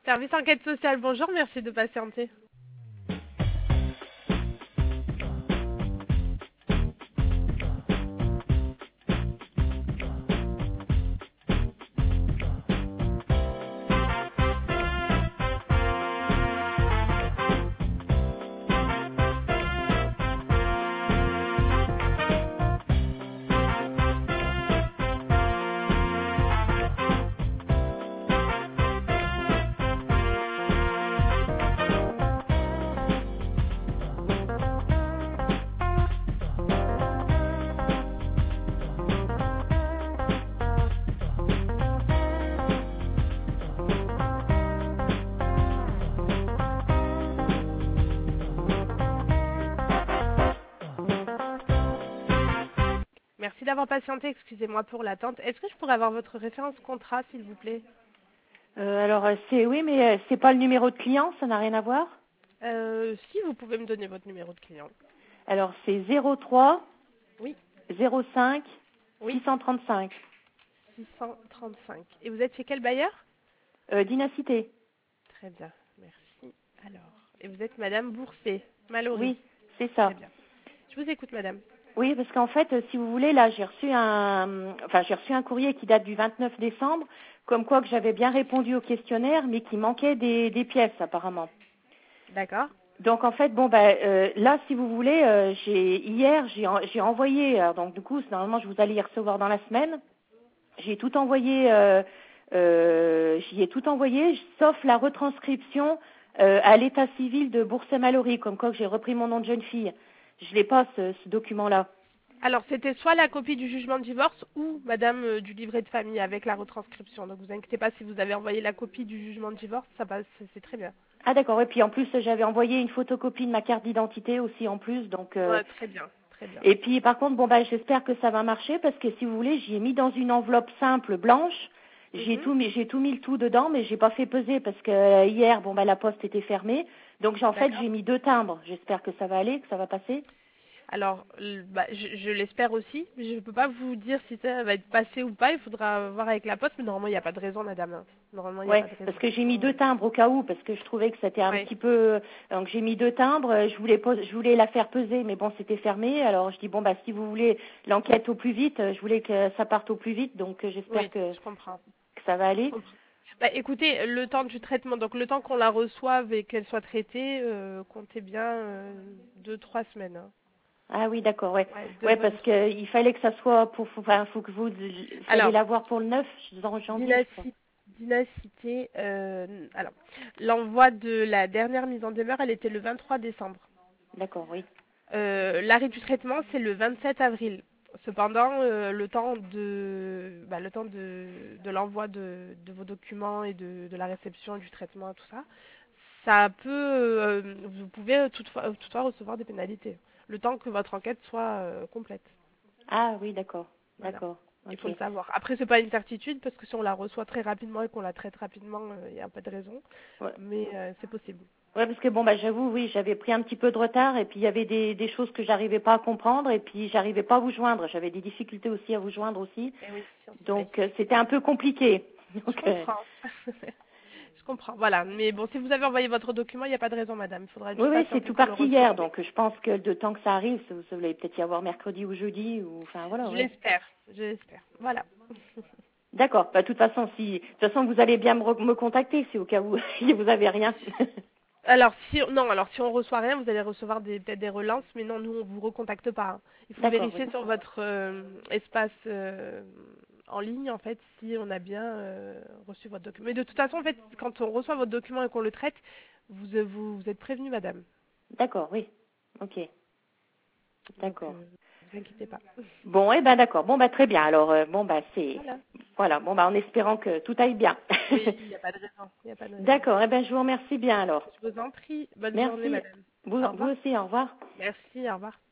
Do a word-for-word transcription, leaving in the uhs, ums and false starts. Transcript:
Service enquête sociale, bonjour, merci de patienter. Merci d'avoir patienté, excusez-moi pour l'attente. Est-ce que je pourrais avoir votre référence contrat, s'il vous plaît? Euh, alors, euh, c'est oui, mais euh, c'est pas le numéro de client, ça n'a rien à voir. euh, Si vous pouvez me donner votre numéro de client. Alors, c'est zéro trois Oui, zéro cinq oui, six cent trente-cinq. six cent trente-cinq. Et vous êtes chez quel bailleur? Euh, Dynacité. Très bien, merci. Alors, et vous êtes Madame Bourset, Mallory. Oui, c'est ça. Très bien. Je vous écoute, Madame. Oui, parce qu'en fait, euh, si vous voulez, là, j'ai reçu un, enfin, j'ai reçu un courrier qui date du vingt-neuf décembre, comme quoi que j'avais bien répondu au questionnaire, mais qu'il manquait des, des pièces, apparemment. D'accord. Donc, en fait, bon, ben, euh, là, si vous voulez, euh, j'ai hier, j'ai, en- j'ai envoyé, alors, donc, du coup, c'est- normalement, je vous allez y recevoir dans la semaine. J'ai tout envoyé, euh, euh, j'y ai tout envoyé, sauf la retranscription euh, à l'état civil de Bourset-Mallory, comme quoi que j'ai repris mon nom de jeune fille. Je l'ai pas, ce, ce document-là. Alors, c'était soit la copie du jugement de divorce ou, Madame, euh, du livret de famille avec la retranscription. Donc, vous inquiétez pas si vous avez envoyé la copie du jugement de divorce, ça passe, c'est c'est très bien. Ah d'accord, et puis en plus j'avais envoyé une photocopie de ma carte d'identité aussi en plus, donc euh, Ouais, très bien, très bien. et puis par contre bon bah j'espère que ça va marcher parce que si vous voulez j'y ai mis dans une enveloppe simple blanche, j'ai Mhm. tout mis j'ai tout mis le tout dedans mais j'ai pas fait peser parce que euh, hier bon bah la poste était fermée, donc j'ai- en fait D'accord. j'ai mis deux timbres, j'espère que ça va aller, que ça va passer. Alors, l- bah, je, je l'espère aussi, mais je ne peux pas vous dire si ça va être passé ou pas. Il faudra voir avec la poste, mais normalement, il n'y a pas de raison, madame. hein. Normalement, il n'y a Ouais, pas de parce raison. que j'ai mis Ouais. deux timbres au cas où, parce que je trouvais que c'était un Ouais. petit peu. Donc j'ai mis deux timbres. euh, Je voulais, pos- je voulais la faire peser, mais bon, c'était fermé. Alors je dis bon bah si vous voulez l'enquête au plus vite, euh, je voulais que ça parte au plus vite, donc euh, j'espère Oui, que, je comprends. que ça va Je aller. comprends. Bah, écoutez, le temps du traitement, donc le temps qu'on la reçoive et qu'elle soit traitée, euh, comptez bien euh, deux, trois semaines. hein. Ah oui, d'accord, ouais, Ouais, deux ouais, bonnes parce que semaines. il fallait que ça soit pour, enfin, faut que vous, fallait Alors, l'avoir pour le neuf janvier, je crois. Dynaci- Dynacité, euh, alors, l'envoi de la dernière mise en demeure, elle était le vingt-trois décembre. D'accord, oui, Euh, l'arrêt du traitement, c'est le vingt-sept avril. Cependant, euh, le temps de, bah, le temps de, de l'envoi de, de vos documents et de, de la réception du traitement, tout ça, ça peut, euh, vous pouvez toutefois, toutefois recevoir des pénalités. Le temps que votre enquête soit euh, complète. ah oui, d'accord, Voilà. d'accord, Il ok, faut le savoir. Après, c'est pas une certitude parce que si on la reçoit très rapidement et qu'on la traite rapidement, euh, il n'y a pas de raison. ouais. Mais euh, c'est possible. Ouais, parce que bon, bah, j'avoue, oui, j'avais pris un petit peu de retard et puis il y avait des, des choses que j'arrivais pas à comprendre et puis j'arrivais pas à vous joindre. J'avais des difficultés aussi à vous joindre aussi. Eh oui, oui. Donc, euh, c'était un peu compliqué. Je Donc, euh, comprends. Je comprends. Voilà. Mais bon, si vous avez envoyé votre document, il n'y a pas de raison, madame. Il faudra oui, juste oui, c'est patienter tout qu'on le parti reçoive. hier. Donc, je pense que de temps que ça arrive, ça, ça va peut-être y avoir mercredi ou jeudi ou, enfin, voilà, Je ouais. l'espère. Je l'espère. Voilà. D'accord. Bah, de toute façon, si, de toute façon, vous allez bien me, re- me contacter si au cas où vous avez rien. Alors si non, alors si on reçoit rien, vous allez recevoir des peut-être des relances, mais non, nous on vous recontacte pas. hein. Il faut D'accord, oui. vérifier sur votre euh, espace euh, en ligne en fait si on a bien euh, reçu votre document. Mais de toute façon en fait, quand on reçoit votre document et qu'on le traite, vous euh, vous, vous êtes prévenu, madame. D'accord, oui. Ok. Donc D'accord. euh, vous inquiétez pas. Bon, eh ben d'accord. Bon, bah très bien. Alors, euh, bon, bah c'est, Voilà. voilà. Bon, bah en espérant que tout aille bien. Oui, il n'y a pas de raison. Il n'y a pas de raison. D'accord. Eh ben je vous remercie bien alors. Je vous en prie. Bonne journée, Merci. madame. Vous, Au vous revoir. aussi. Au revoir. Merci. Au revoir.